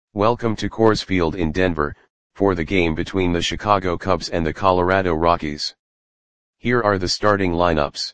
Welcome to Coors Field in Denver, for the game between the Chicago Cubs and the Colorado Rockies. Here are the starting lineups.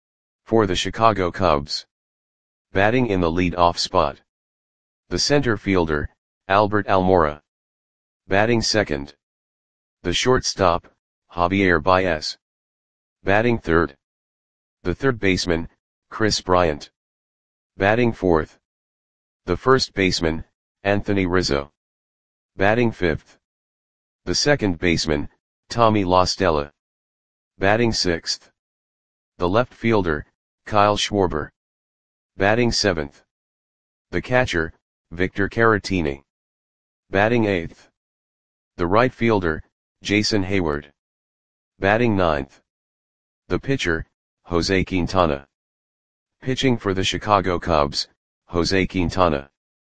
For the Chicago Cubs. Batting in the lead-off spot. The center fielder, Albert Almora. Batting second. The shortstop, Javier Baez. Batting third. The third baseman, Kris Bryant. Batting fourth. The first baseman, Anthony Rizzo. Batting fifth. The second baseman, Tommy La Stella. Batting sixth. The left fielder, Kyle Schwarber. Batting seventh. The catcher, Victor Caratini. Batting eighth. The right fielder, Jason Heyward. Batting ninth. The pitcher, Jose Quintana. Pitching for the Chicago Cubs, Jose Quintana.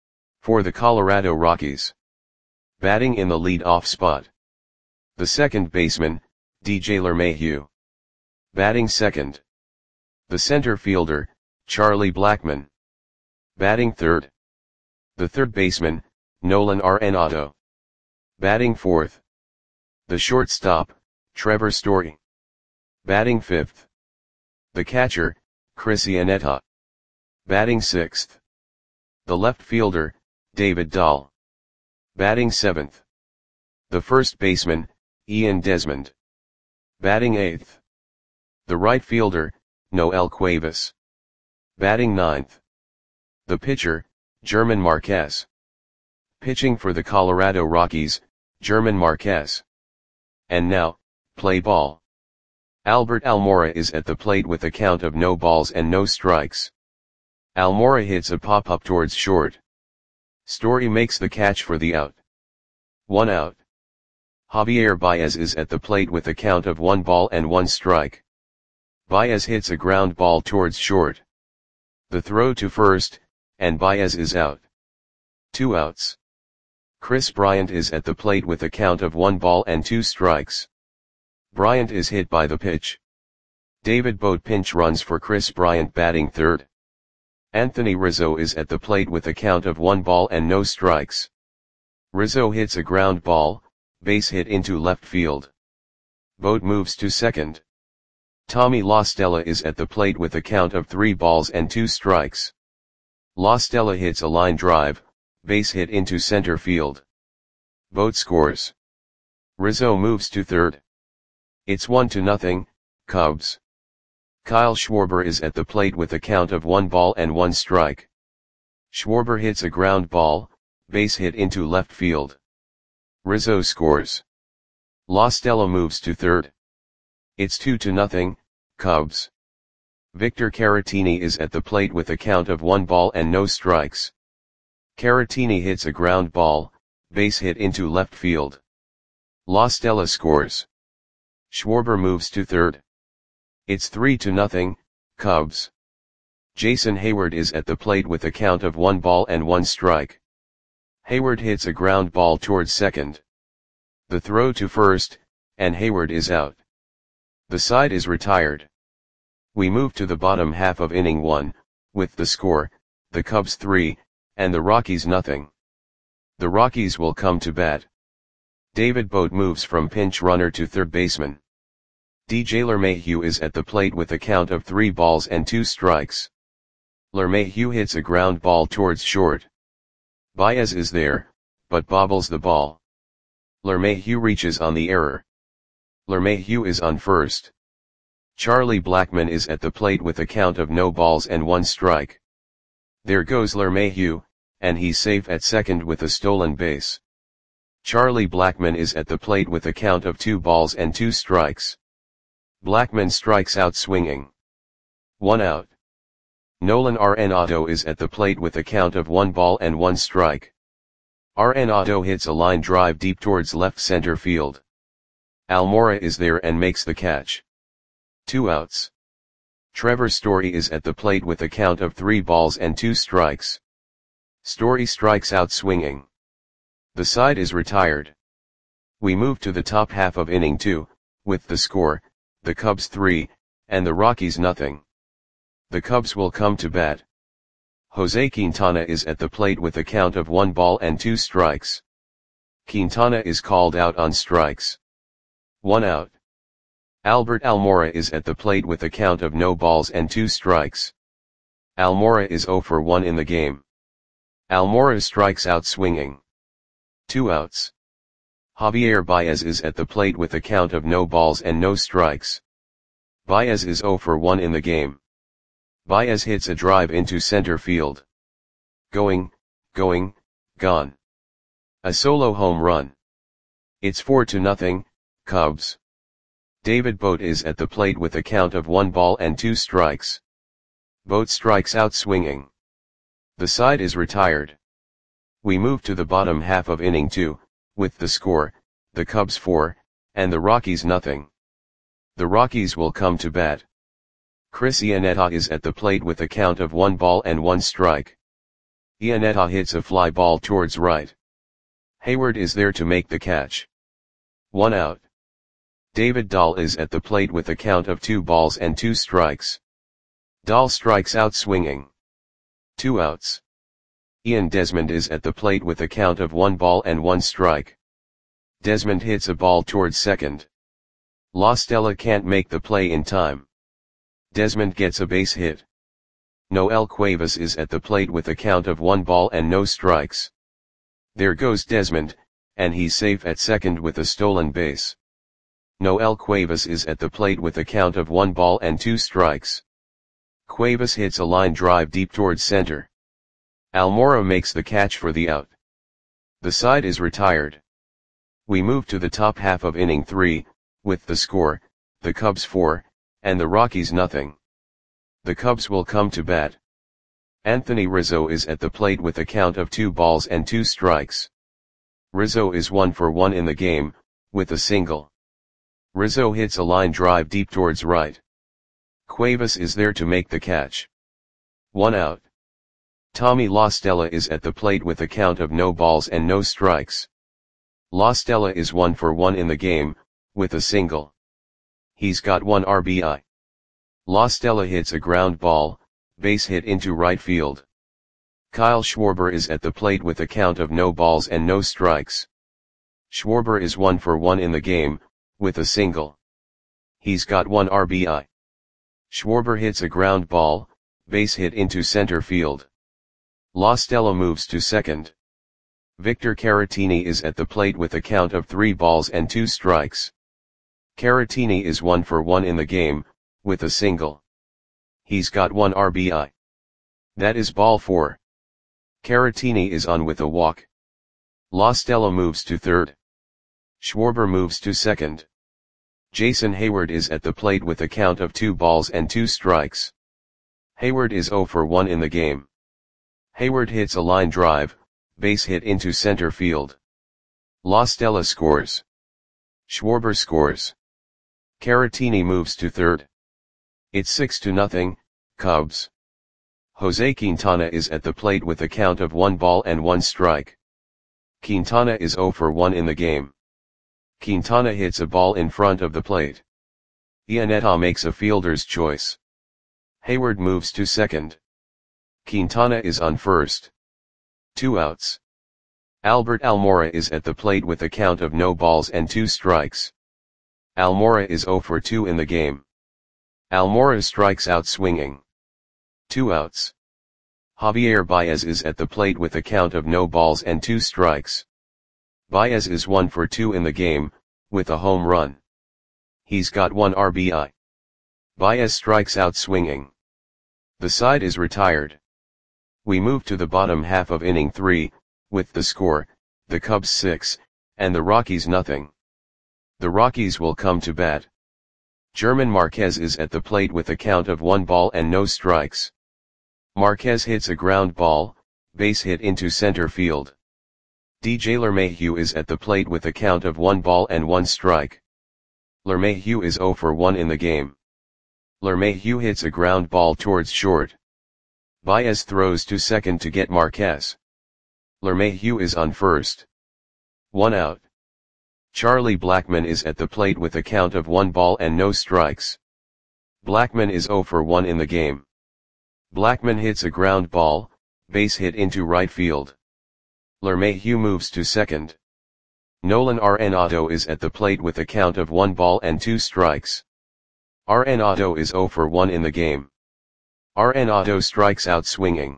For the Colorado Rockies. Batting in the lead-off spot. The second baseman, DJ LeMahieu. Batting second. The center fielder, Charlie Blackmon. Batting third. The third baseman, Nolan Arenado. Batting fourth. The shortstop, Trevor Story. Batting fifth. The catcher, Chris Iannetta. Batting sixth. The left fielder, David Dahl. Batting seventh. The first baseman, Ian Desmond. Batting eighth. The right fielder, Noel Cuevas. Batting ninth. The pitcher, German Marquez. Pitching for the Colorado Rockies, German Marquez. And now, play ball. Albert Almora is at the plate with a count of no balls and no strikes. Almora hits a pop-up towards short. Story makes the catch for the out. 1 out. Javier Baez is at the plate with a count of 1 ball and 1 strike. Baez hits a ground ball towards short. The throw to first, and Baez is out. 2 outs. Kris Bryant is at the plate with a count of 1 ball and 2 strikes. Bryant is hit by the pitch. David Bote pinch runs for Kris Bryant batting third. Anthony Rizzo is at the plate with a count of 1 ball and no strikes. Rizzo hits a ground ball, base hit into left field. Bote moves to second. Tommy La Stella is at the plate with a count of 3 balls and 2 strikes. La Stella hits a line drive, base hit into center field. Bote scores. Rizzo moves to third. It's 1-0, Cubs. Kyle Schwarber is at the plate with a count of 1 ball and 1 strike. Schwarber hits a ground ball, base hit into left field. Rizzo scores. La Stella moves to third. It's 2-0, Cubs. Victor Caratini is at the plate with a count of 1 ball and no strikes. Caratini hits a ground ball, base hit into left field. La Stella scores. Schwarber moves to third. It's 3-0, Cubs. Jason Heyward is at the plate with a count of 1 ball and 1 strike. Heyward hits a ground ball towards second. The throw to first, and Heyward is out. The side is retired. We move to the bottom half of inning 1, with the score, the Cubs 3, and the Rockies nothing. The Rockies will come to bat. David Bote moves from pinch runner to third baseman. DJ LeMahieu is at the plate with a count of 3 balls and 2 strikes. LeMahieu hits a ground ball towards short. Baez is there, but bobbles the ball. LeMahieu reaches on the error. LeMahieu is on first. Charlie Blackmon is at the plate with a count of no balls and 1 strike. There goes LeMahieu, and he's safe at second with a stolen base. Charlie Blackmon is at the plate with a count of 2 balls and 2 strikes. Blackmon strikes out swinging. 1 out. Nolan Arenado is at the plate with a count of 1 ball and 1 strike. Arenado hits a line drive deep towards left center field. Almora is there and makes the catch. 2 outs. Trevor Story is at the plate with a count of 3 balls and 2 strikes. Story strikes out swinging. The side is retired. We move to the top half of inning 2, with the score, the Cubs 3, and the Rockies nothing. The Cubs will come to bat. Jose Quintana is at the plate with a count of 1 ball and 2 strikes. Quintana is called out on strikes. 1 out. Albert Almora is at the plate with a count of no balls and 2 strikes. Almora is 0 for 1 in the game. Almora strikes out swinging. 2 outs. Javier Baez is at the plate with a count of no balls and no strikes. Baez is 0 for 1 in the game. Baez hits a drive into center field. Going, gone. A solo home run. It's 4-0, Cubs. David Bote is at the plate with a count of 1 ball and 2 strikes. Bote strikes out swinging. The side is retired. We move to the bottom half of inning 2, with the score, the Cubs 4, and the Rockies nothing. The Rockies will come to bat. Chris Iannetta is at the plate with a count of 1 ball and 1 strike. Iannetta hits a fly ball towards right. Hayward is there to make the catch. 1 out. David Dahl is at the plate with a count of 2 balls and 2 strikes. Dahl strikes out swinging. 2 outs. Ian Desmond is at the plate with a count of 1 ball and 1 strike. Desmond hits a ball towards second. La Stella can't make the play in time. Desmond gets a base hit. Noel Cuevas is at the plate with a count of 1 ball and no strikes. There goes Desmond, and he's safe at second with a stolen base. Noel Cuevas is at the plate with a count of 1 ball and 2 strikes. Cuevas hits a line drive deep towards center. Almora makes the catch for the out. The side is retired. We move to the top half of inning 3, with the score, the Cubs 4, and the Rockies nothing. The Cubs will come to bat. Anthony Rizzo is at the plate with a count of 2 balls and 2 strikes. Rizzo is 1 for 1 in the game, with a single. Rizzo hits a line drive deep towards right. Cuevas is there to make the catch. 1 out. Tommy La Stella is at the plate with a count of no balls and no strikes. La Stella is 1 for 1 in the game, with a single. He's got 1 RBI. La Stella hits a ground ball, base hit into right field. Kyle Schwarber is at the plate with a count of no balls and no strikes. Schwarber is 1 for 1 in the game, with a single. He's got 1 RBI. Schwarber hits a ground ball, base hit into center field. La Stella moves to second. Victor Caratini is at the plate with a count of 3 balls and 2 strikes. Caratini is 1 for 1 in the game, with a single. He's got 1 RBI. That is ball 4. Caratini is on with a walk. La Stella moves to third. Schwarber moves to second. Jason Hayward is at the plate with a count of 2 balls and 2 strikes. Hayward is 0 for 1 in the game. Hayward hits a line drive, base hit into center field. La Stella scores. Schwarber scores. Caratini moves to third. It's 6-0, Cubs. Jose Quintana is at the plate with a count of 1 ball and 1 strike. Quintana is 0 for 1 in the game. Quintana hits a ball in front of the plate. Iannetta makes a fielder's choice. Hayward moves to second. Quintana is on first. 2 outs. Albert Almora is at the plate with a count of no balls and 2 strikes. Almora is 0 for 2 in the game. Almora strikes out swinging. 2 outs. Javier Baez is at the plate with a count of no balls and 2 strikes. Baez is 1 for 2 in the game, with a home run. He's got 1 RBI. Baez strikes out swinging. The side is retired. We move to the bottom half of inning 3, with the score, the Cubs 6, and the Rockies nothing. The Rockies will come to bat. German Marquez is at the plate with a count of 1 ball and no strikes. Marquez hits a ground ball, base hit into center field. DJ LeMahieu is at the plate with a count of 1 ball and 1 strike. LeMahieu is 0 for 1 in the game. LeMahieu hits a ground ball towards short. Baez throws to second to get Marquez. LeMahieu is on first. 1 out. Charlie Blackmon is at the plate with a count of 1 ball and no strikes. Blackmon is 0 for 1 in the game. Blackmon hits a ground ball, Base hit into right field. LeMahieu moves to second. Nolan Arenado is at the plate with a count of 1 ball and 2 strikes. Arenado is 0 for 1 in the game. Arenado strikes out swinging.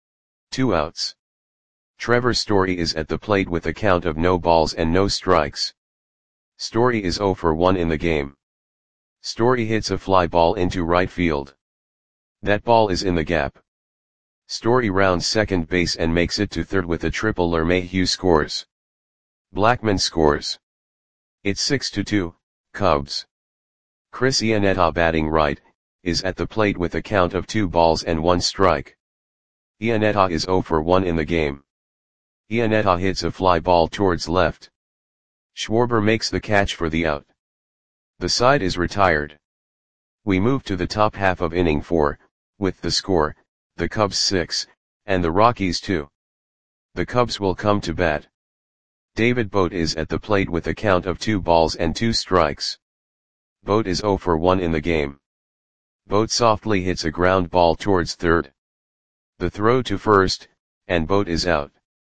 2 outs. Trevor Story is at the plate with a count of no balls and no strikes. Story is 0 for 1 in the game. Story hits a fly ball into right field. That ball is in the gap. Story rounds second base and makes it to third with a triple. LeMahieu scores. Blackmon scores. It's 6-2, Cubs. Chris Iannetta, batting right, is at the plate with a count of 2 balls and 1 strike. Iannetta is 0 for 1 in the game. Iannetta hits a fly ball towards left. Schwarber makes the catch for the out. The side is retired. We move to the top half of inning 4, with the score, the Cubs 6, and the Rockies 2. The Cubs will come to bat. David Bote is at the plate with a count of 2 balls and 2 strikes. Bote is 0 for 1 in the game. Bote softly hits a ground ball towards third. The throw to first, and Bote is out.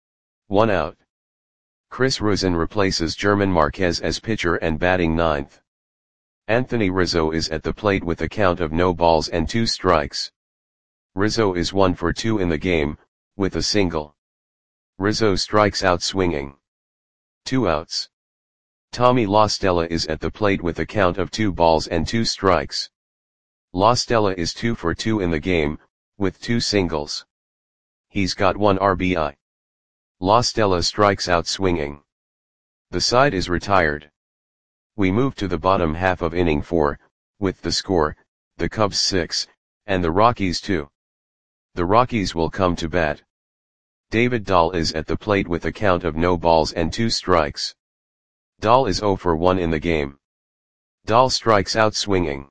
1 out. Chris Rusin replaces German Marquez as pitcher and batting ninth. Anthony Rizzo is at the plate with a count of no balls and 2 strikes. Rizzo is 1 for 2 in the game, with a single. Rizzo strikes out swinging. 2 outs. Tommy La Stella is at the plate with a count of 2 balls and 2 strikes. La Stella is 2 for 2 in the game, with 2 singles. He's got 1 RBI. La Stella strikes out swinging. The side is retired. We move to the bottom half of inning 4, with the score, the Cubs 6, and the Rockies 2. The Rockies will come to bat. David Dahl is at the plate with a count of no balls and 2 strikes. Dahl is 0 for 1 in the game. Dahl strikes out swinging.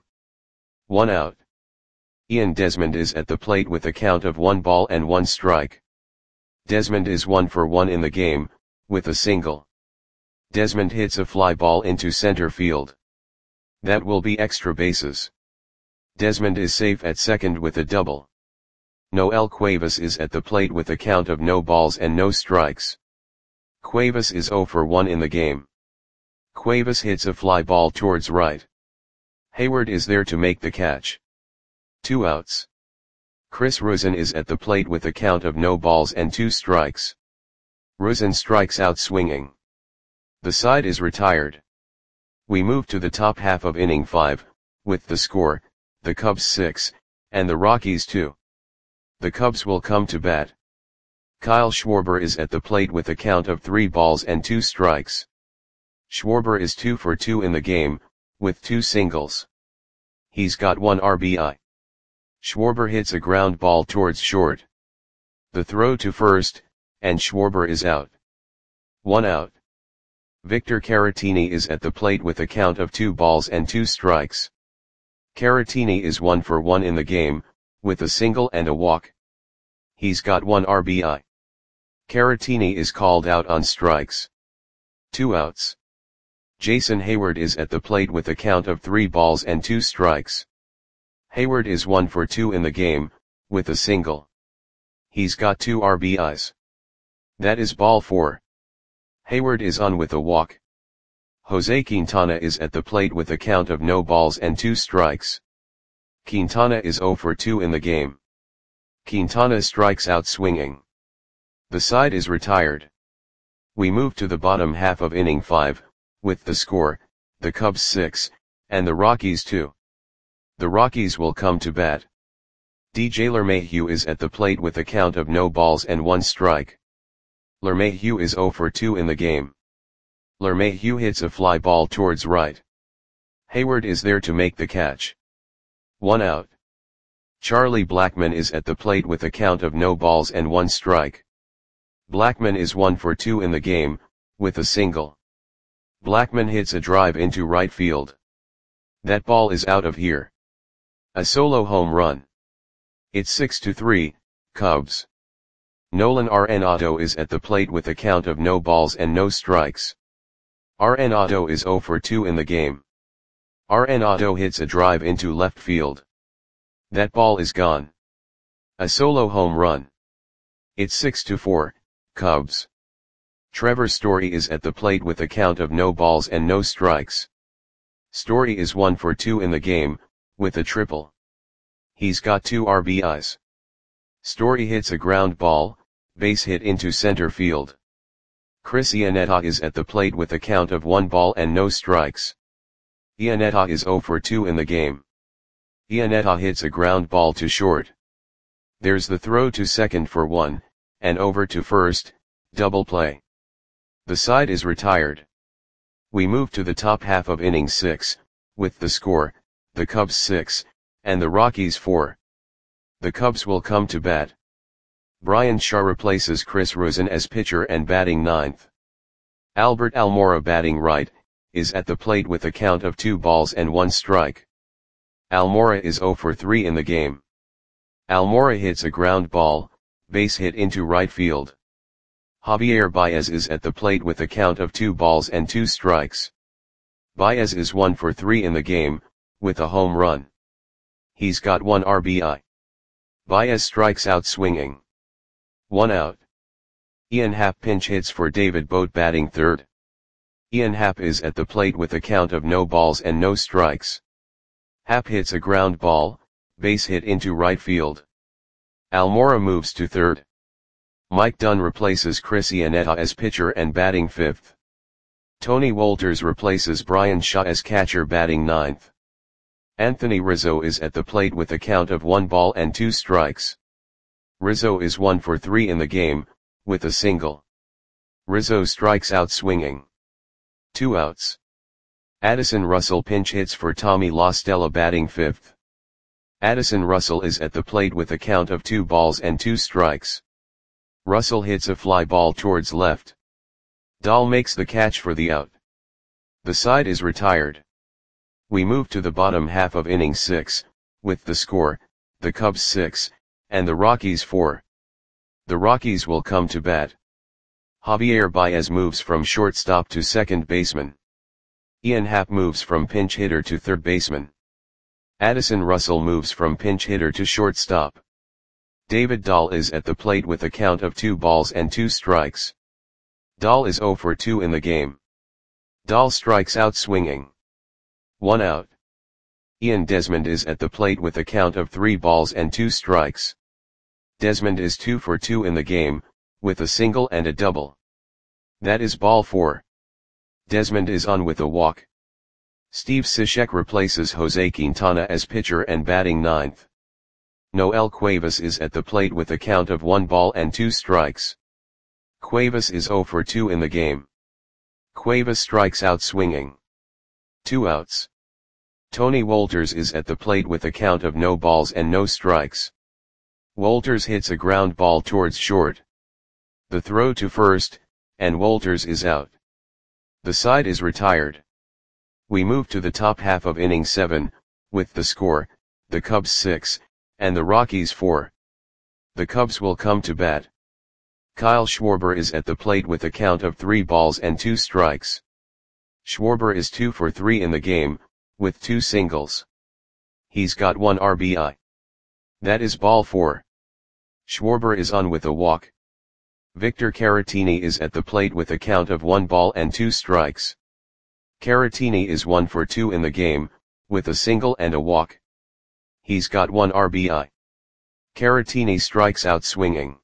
1 out. Ian Desmond is at the plate with a count of 1 ball and 1 strike. Desmond is 1 for 1 in the game, with a single. Desmond hits a fly ball into center field. That will be extra bases. Desmond is safe at second with a double. Noel Cuevas is at the plate with a count of no balls and no strikes. Cuevas is 0 for 1 in the game. Cuevas hits a fly ball towards right. Hayward is there to make the catch. 2 outs. Chris Rusin is at the plate with a count of no balls and 2 strikes. Rusin strikes out swinging. The side is retired. We move to the top half of inning 5, with the score, the Cubs 6, and the Rockies 2. The Cubs will come to bat. Kyle Schwarber is at the plate with a count of 3 balls and 2 strikes. Schwarber is 2 for 2 in the game, with 2 singles. He's got 1 RBI. Schwarber hits a ground ball towards short. The throw to first, and Schwarber is out. 1 out. Victor Caratini is at the plate with a count of 2 balls and 2 strikes. Caratini is 1 for 1 in the game, with a single and a walk. He's got 1 RBI. Caratini is called out on strikes. 2 outs. Jason Hayward is at the plate with a count of 3 balls and 2 strikes. Hayward is 1 for 2 in the game, with a single. He's got 2 RBIs. That is ball 4. Hayward is on with a walk. Jose Quintana is at the plate with a count of no balls and 2 strikes. Quintana is 0 for 2 in the game. Quintana strikes out swinging. The side is retired. We move to the bottom half of inning 5, with the score, the Cubs 6, and the Rockies 2. The Rockies will come to bat. DJ LeMahieu is at the plate with a count of no balls and 1 strike. LeMahieu is 0 for 2 in the game. LeMahieu hits a fly ball towards right. Hayward is there to make the catch. 1 out. Charlie Blackmon is at the plate with a count of no balls and 1 strike. Blackmon is 1 for 2 in the game, with a single. Blackmon hits a drive into right field. That ball is out of here. A solo home run. It's 6-3, Cubs. Nolan Arenado is at the plate with a count of no balls and no strikes. Arenado is 0 for 2 in the game. Arenado hits a drive into left field. That ball is gone. A solo home run. It's 6-4, Cubs. Trevor Story is at the plate with a count of no balls and no strikes. Story is 1 for 2 in the game, with a triple. He's got 2 RBIs. Story hits a ground ball, base hit into center field. Chris Iannetta is at the plate with a count of 1 ball and no strikes. Iannetta is 0 for 2 in the game. Iannetta hits a ground ball to short. There's the throw to second for 1, and over to first, double play. The side is retired. We move to the top half of inning 6, with the score, the Cubs 6, and the Rockies 4. The Cubs will come to bat. Bryan Shaw replaces Chris Rosen as pitcher and batting ninth. Albert Almora, batting right, is at the plate with a count of 2 balls and 1 strike. Almora is 0 for 3 in the game. Almora hits a ground ball, base hit into right field. Javier Baez is at the plate with a count of 2 balls and 2 strikes. Baez is 1 for 3 in the game, with a home run. He's got 1 RBI. Baez strikes out swinging. 1 out. Ian Happ pinch hits for David Bote, batting third. Ian Happ is at the plate with a count of no balls and no strikes. Happ hits a ground ball, base hit into right field. Almora moves to third. Mike Dunn replaces Chris Iannetta as pitcher and batting fifth. Tony Wolters replaces Bryan Shaw as catcher, batting ninth. Anthony Rizzo is at the plate with a count of 1 ball and 2 strikes. Rizzo is 1 for 3 in the game, with a single. Rizzo strikes out swinging. 2 outs. Addison Russell pinch hits for Tommy La Stella, batting fifth. Addison Russell is at the plate with a count of 2 balls and 2 strikes. Russell hits a fly ball towards left. Dahl makes the catch for the out. The side is retired. We move to the bottom half of inning 6, with the score, the Cubs 6, and the Rockies 4. The Rockies will come to bat. Javier Baez moves from shortstop to second baseman. Ian Happ moves from pinch hitter to third baseman. Addison Russell moves from pinch hitter to shortstop. David Dahl is at the plate with a count of 2 balls and 2 strikes. Dahl is 0 for 2 in the game. Dahl strikes out swinging. 1 out. Ian Desmond is at the plate with a count of 3 balls and 2 strikes. Desmond is 2 for 2 in the game, with a single and a double. That is ball 4. Desmond is on with a walk. Steve Cishek replaces Jose Quintana as pitcher and batting ninth. Noel Cuevas is at the plate with a count of 1 ball and 2 strikes. Cuevas is 0 for 2 in the game. Cuevas strikes out swinging. 2 outs. Tony Wolters is at the plate with a count of no balls and no strikes. Wolters hits a ground ball towards short. The throw to first, and Wolters is out. The side is retired. We move to the top half of inning 7, with the score, the Cubs 6, and the Rockies 4. The Cubs will come to bat. Kyle Schwarber is at the plate with a count of 3 balls and 2 strikes. Schwarber is 2 for 3 in the game, with 2 singles. He's got 1 RBI. That is ball 4. Schwarber is on with a walk. Victor Caratini is at the plate with a count of 1 ball and 2 strikes. Caratini is 1 for 2 in the game, with a single and a walk. He's got 1 RBI. Caratini strikes out swinging.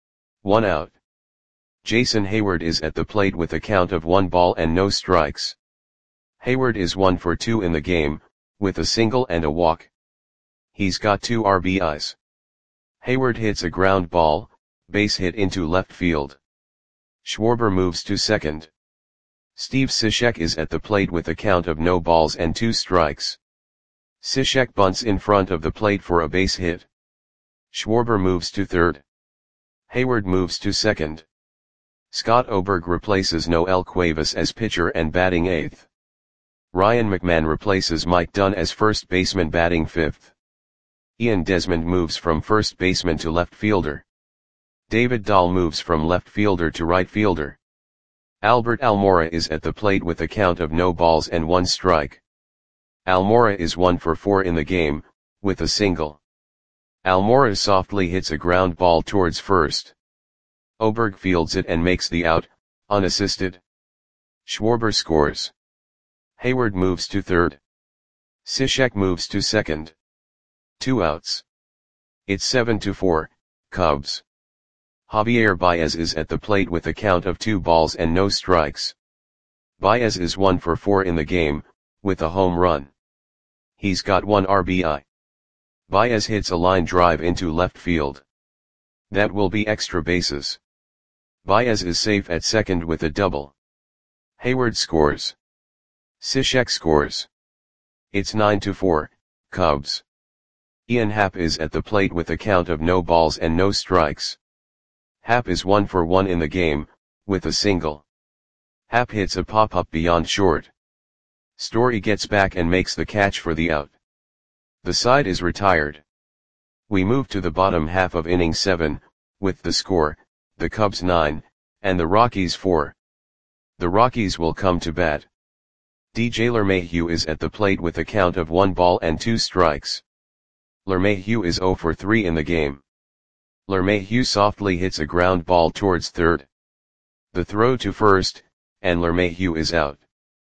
1 out. Jason Hayward is at the plate with a count of 1 ball and no strikes. Hayward is 1 for 2 in the game, with a single and a walk. He's got 2 RBIs. Hayward hits a ground ball, base hit into left field. Schwarber moves to second. Steve Cishek is at the plate with a count of no balls and 2 strikes. Cishek bunts in front of the plate for a base hit. Schwarber moves to third. Hayward moves to second. Scott Oberg replaces Noel Cuevas as pitcher and batting 8th. Ryan McMahon replaces Mike Dunn as first baseman, batting 5th. Ian Desmond moves from first baseman to left fielder. David Dahl moves from left fielder to right fielder. Albert Almora is at the plate with a count of no balls and 1 strike. Almora is 1 for 4 in the game, with a single. Almora softly hits a ground ball towards first. Oberg fields it and makes the out, unassisted. Schwarber scores. Hayward moves to third. Cishek moves to second. 2 outs. It's 7-4, Cubs. Javier Baez is at the plate with a count of 2 balls and no strikes. Baez is 1 for 4 in the game, with a home run. He's got 1 RBI. Baez hits a line drive into left field. That will be extra bases. Baez is safe at second with a double. Hayward scores. Cishek scores. It's 9-4, Cubs. Ian Happ is at the plate with a count of no balls and no strikes. Happ is 1 for 1 in the game, with a single. Happ hits a pop-up beyond short. Story gets back and makes the catch for the out. The side is retired. We move to the bottom half of inning 7, with the score, the Cubs 9, and the Rockies 4. The Rockies will come to bat. DJ LeMahieu is at the plate with a count of 1 ball and 2 strikes. LeMahieu is 0 for 3 in the game. LeMahieu softly hits a ground ball towards third. The throw to first, and LeMahieu is out.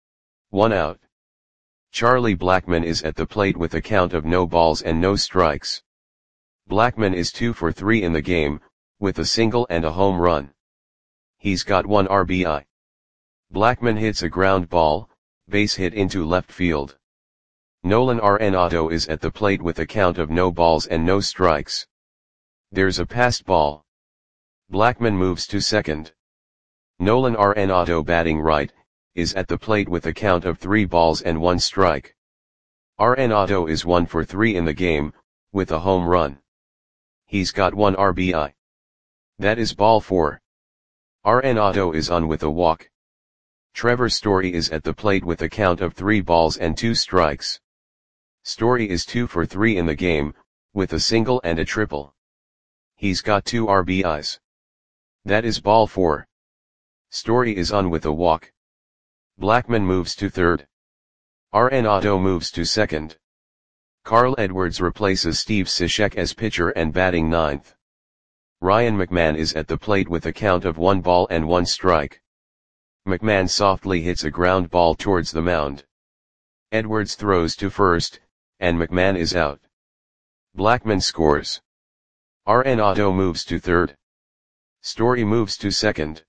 1 out. Charlie Blackmon is at the plate with a count of no balls and no strikes. Blackmon is 2 for 3 in the game, with a single and a home run. He's got 1 RBI. Blackmon hits a ground ball, base hit into left field. Nolan Arenado is at the plate with a count of no balls and no strikes. There's a passed ball. Blackmon moves to second. Nolan Arenado, batting right, is at the plate with a count of 3 balls and 1 strike. Arenado is 1 for 3 in the game, with a home run. He's got 1 RBI. That is ball 4. Arenado is on with a walk. Trevor Story is at the plate with a count of 3 balls and 2 strikes. Story is 2 for 3 in the game, with a single and a triple. He's got 2 RBIs. That is ball 4. Story is on with a walk. Blackmon moves to third. Arenado moves to second. Carl Edwards replaces Steve Cishek as pitcher and batting ninth. Ryan McMahon is at the plate with a count of 1 ball and 1 strike. McMahon softly hits a ground ball towards the mound. Edwards throws to first, and McMahon is out. Blackmon scores. Arenado moves to third. Story moves to second.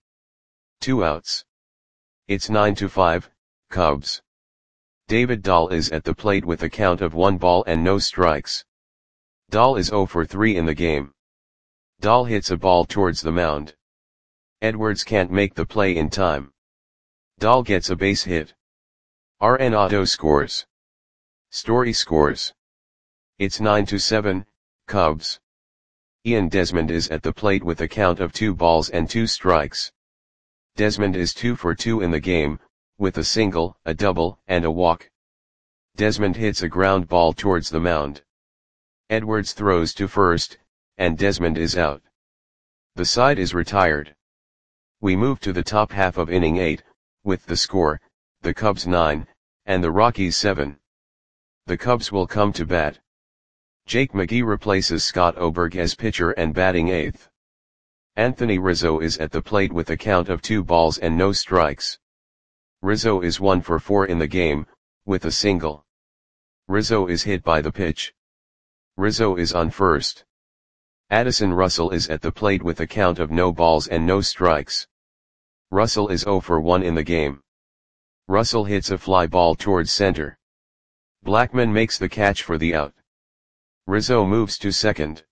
2 outs. It's 9-5, Cubs. David Dahl is at the plate with a count of 1 ball and no strikes. Dahl is 0 for 3 in the game. Dahl hits a ball towards the mound. Edwards can't make the play in time. Dahl gets a base hit. Arenado scores. Story scores. It's 9-7, Cubs. Ian Desmond is at the plate with a count of 2 balls and 2 strikes. Desmond is 2 for 2 in the game, with a single, a double, and a walk. Desmond hits a ground ball towards the mound. Edwards throws to first, and Desmond is out. The side is retired. We move to the top half of inning 8, with the score, the Cubs 9, and the Rockies 7. The Cubs will come to bat. Jake McGee replaces Scott Oberg as pitcher and batting 8th. Anthony Rizzo is at the plate with a count of 2 balls and no strikes. Rizzo is 1 for 4 in the game, with a single. Rizzo is hit by the pitch. Rizzo is on first. Addison Russell is at the plate with a count of no balls and no strikes. Russell is 0 for 1 in the game. Russell hits a fly ball towards center. Blackmon makes the catch for the out. Rizzo moves to second.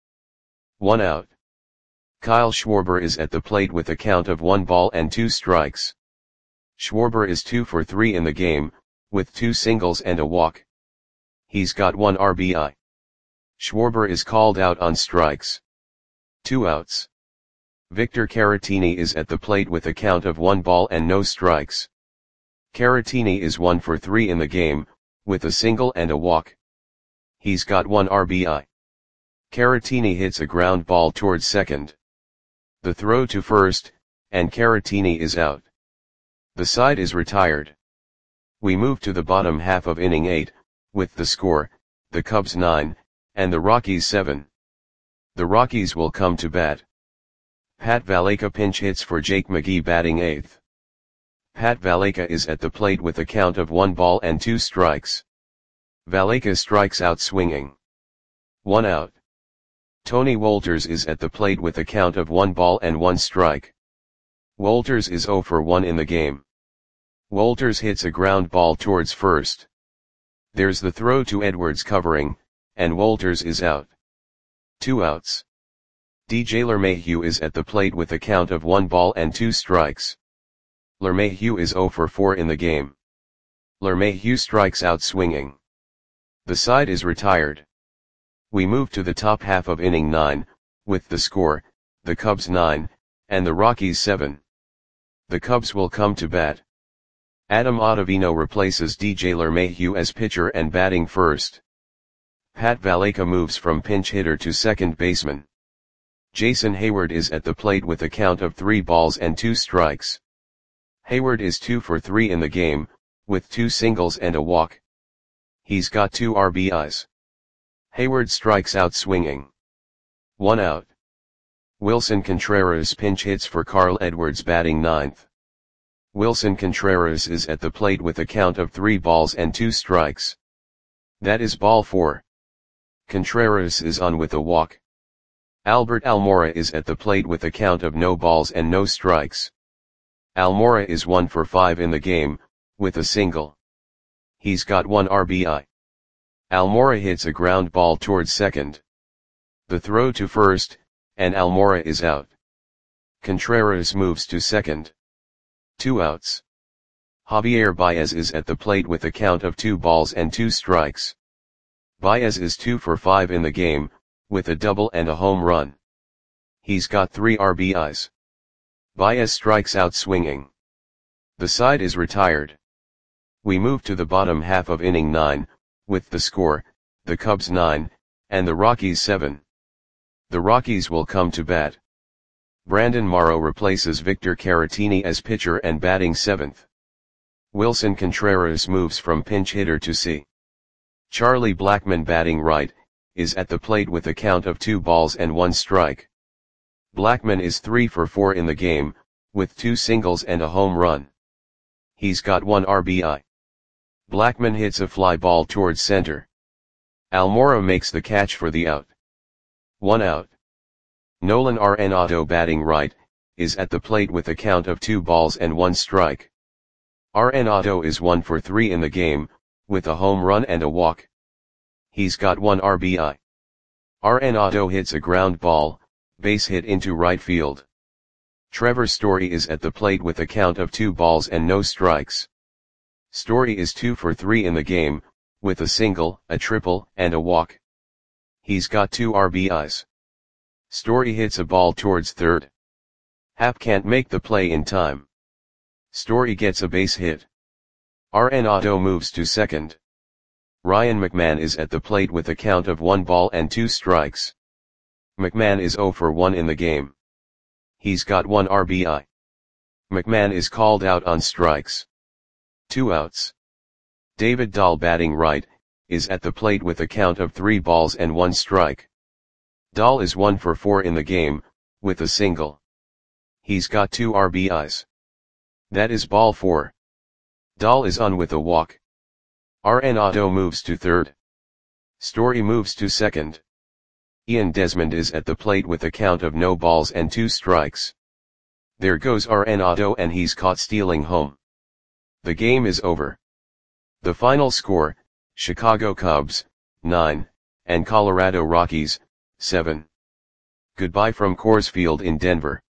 1 out. Kyle Schwarber is at the plate with a count of 1 ball and 2 strikes. Schwarber is 2 for 3 in the game, with 2 singles and a walk. He's got 1 RBI. Schwarber is called out on strikes. 2 outs. Victor Caratini is at the plate with a count of 1 ball and no strikes. Caratini is 1 for 3 in the game, with a single and a walk. He's got 1 RBI. Caratini hits a ground ball towards second. The throw to first, and Caratini is out. The side is retired. We move to the bottom half of inning 8, with the score, the Cubs 9, and the Rockies 7. The Rockies will come to bat. Pat Valaika pinch hits for Jake McGee batting 8th. Pat Valaika is at the plate with a count of 1 ball and 2 strikes. Valaika strikes out swinging. 1 out. Tony Wolters is at the plate with a count of 1 ball and 1 strike. Wolters is 0 for 1 in the game. Wolters hits a ground ball towards first. There's the throw to Edwards covering, and Wolters is out. 2 outs. DJ LeMahieu is at the plate with a count of 1 ball and 2 strikes. LeMahieu is 0 for 4 in the game. LeMahieu strikes out swinging. The side is retired. We move to the top half of inning 9, with the score, the Cubs 9, and the Rockies 7. The Cubs will come to bat. Adam Ottavino replaces DJ LeMahieu as pitcher and batting first. Pat Valaika moves from pinch hitter to second baseman. Jason Heyward is at the plate with a count of 3 balls and 2 strikes. Heyward is 2 for 3 in the game, with 2 singles and a walk. He's got 2 RBIs. Heyward strikes out swinging. 1 out. Wilson Contreras pinch hits for Carl Edwards batting 9th. Wilson Contreras is at the plate with a count of 3 balls and 2 strikes. That is ball 4. Contreras is on with a walk. Albert Almora is at the plate with a count of no balls and no strikes. Almora is 1 for 5 in the game, with a single. He's got 1 RBI. Almora hits a ground ball towards second. The throw to first, and Almora is out. Contreras moves to second. 2 outs. Javier Baez is at the plate with a count of 2 balls and 2 strikes. Baez is 2 for 5 in the game, with a double and a home run. He's got 3 RBIs. Baez strikes out swinging. The side is retired. We move to the bottom half of inning 9, with the score, the Cubs 9, and the Rockies 7. The Rockies will come to bat. Brandon Morrow replaces Victor Caratini as pitcher and batting 7th. Wilson Contreras moves from pinch hitter to C. Charlie Blackmon batting right, is at the plate with a count of 2 balls and 1 strike. Blackmon is 3 for 4 in the game, with 2 singles and a home run. He's got 1 RBI. Blackmon hits a fly ball towards center. Almora makes the catch for the out. 1 out. Nolan Arenado batting right, is at the plate with a count of 2 balls and 1 strike. Arenado is 1 for 3 in the game, with a home run and a walk. He's got 1 RBI. Arenado hits a ground ball, base hit into right field. Trevor Story is at the plate with a count of 2 balls and no strikes. Story is 2 for 3 in the game, with a single, a triple, and a walk. He's got 2 RBIs. Story hits a ball towards third. Happ can't make the play in time. Story gets a base hit. Arenado moves to second. Ryan McMahon is at the plate with a count of 1 ball and 2 strikes. McMahon is 0 for 1 in the game. He's got 1 RBI. McMahon is called out on strikes. 2 outs. David Dahl batting right, is at the plate with a count of 3 balls and 1 strike. Dahl is 1 for 4 in the game, with a single. He's got 2 RBIs. That is ball 4. Dahl is on with a walk. Arenado moves to third. Story moves to second. Ian Desmond is at the plate with a count of no balls and 2 strikes. There goes Arenado and he's caught stealing home. The game is over. The final score, Chicago Cubs, 9, and Colorado Rockies, 7. Goodbye from Coors Field in Denver.